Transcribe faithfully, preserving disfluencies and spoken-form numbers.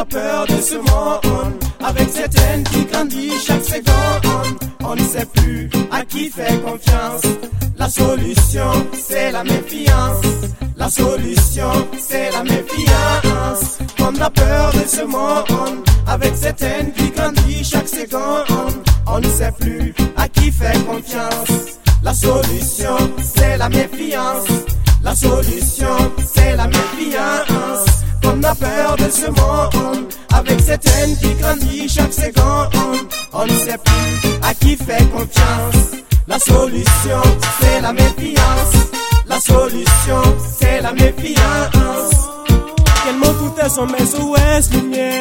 peur de ce monde, avec cette haine qui grandit chaque seconde. On ne sait plus à qui faire confiance. La solution, c'est la méfiance. La solution, c'est la méfiance. On a peur de ce monde, avec cette haine qui grandit chaque seconde. On ne sait plus à qui faire confiance. La solution, c'est la méfiance. La solution, c'est la méfiance. On a peur de ce monde, avec cette haine qui grandit chaque seconde. On ne sait plus à qui faire confiance. La solution, c'est la méfiance. La solution, c'est la méfiance. Quel mot tout est son mais ouest lumière.